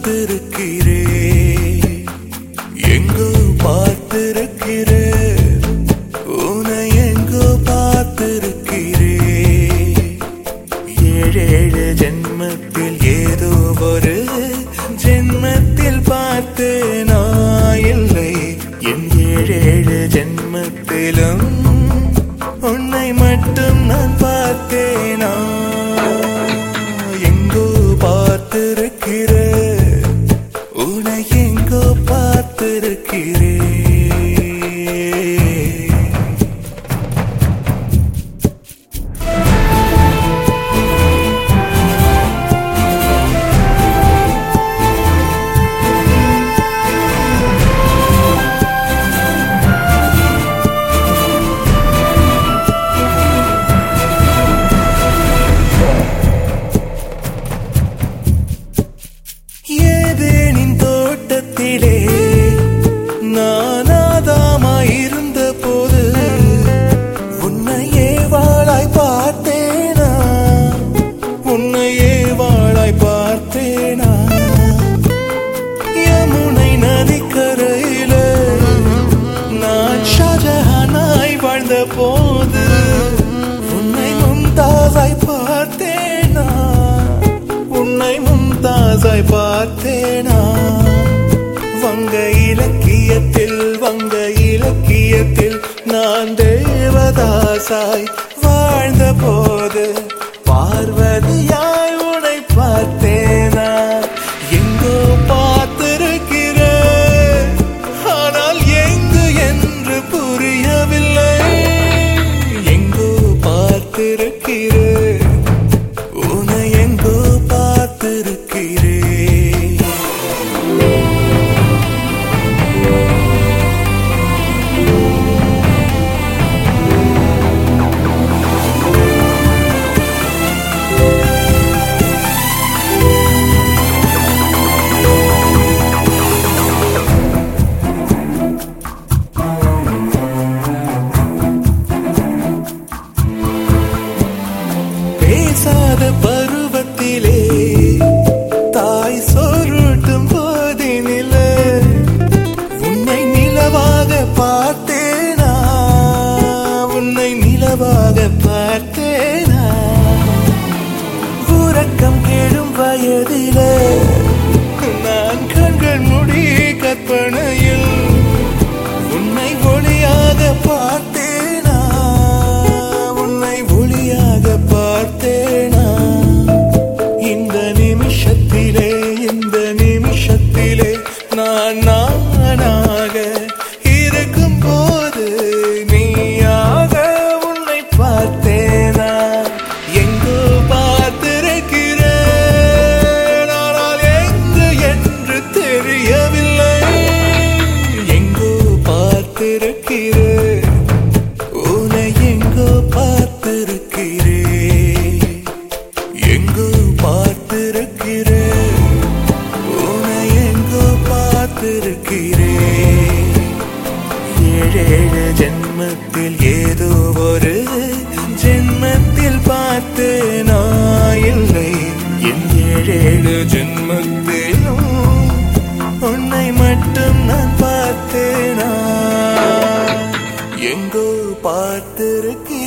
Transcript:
பார்த்திருக்கிறேன், எங்கோ பார்த்திருக்கிறேன், உன்னை எங்கோ பார்த்திருக்கிறேன். ஏழேழு ஜென்மத்தில் ஏதோ ஒரு ஜென்மத்தில் பார்த்தேனா இல்லை, என் ஏழேழு ஜென்மத்திலும் உன்னை மட்டும் நான் பார்த்தேனா. எங்கோ பார்த்திருக்கிறேன், உன்னை எங்கோ பார்த்திருக்கிறேன். ஏதேனின் தோட்டத்திலே நான் ஆதாமாயிருந்த போது உன்னையே வாழாய் பார்த்தேனா, உன்னையே வாழாய் பார்த்தேனா. யமுனை நதிக்கரையில நான் ஷாஜஹானாய் வாழ்ந்த போது உன்னை மும்தாஸாய் பார்த்தேனா, உன்னை மும்தாஸாய் பார்த்தேனா. வங்க இலக்கியத்தில் நான் தேவதாசாய் வாழ்ந்த போது பார்வதியாய் உன்னை பார்த்தேனா. எங்கோ பார்த்திருக்கிறேன், ஆனால் எங்கு என்று புரியவில்லை. எங்கோ பார்த்திருக்கிறேன், உன்னை எங்கோ பார்த்திருக்கிறேன். பேசாத பருவத்திலே தாய் சொருட்டும் போதினில உன்னை நிலவாக பார்த்தேனா, உன்னை நிலவாக பார்த்தேனா. உறக்கம் கெடும் வயதில நான் கண்கள் முடி கற்பனையில் உன்னை ஒளியாக பார்த்தேனா, உன்னை ஒளியாக பார்த்தேனா. இந்த நிமிஷத்திலே நான் நானாக இருக்கும் போது நீயாக உன்னை பார்த்தேனா. எங்கோ பார்த்திருக்கிறேன், ஆனால் எங்கு என்று தெரியவில்லை. எங்கோ பார்த்திருக்கிறேன், உன்னை எங்கோ பார்த்திருக்கிறேன். எங்கோ பார்த்திருக்கிறேன், உன்னை எங்கோ பார்த்திருக்கிறேன். ஏழேழு ஜென்மத்தில் ஏதோ ஒரு ஜென்மத்தில் பார்த்தேனா இல்லை, என் ஏழேழு ஜென்மத்திலும் உன்னை மட்டும் நான் பார்த்தேனா. எங்கோ பார்த்திருக்கிறேன்.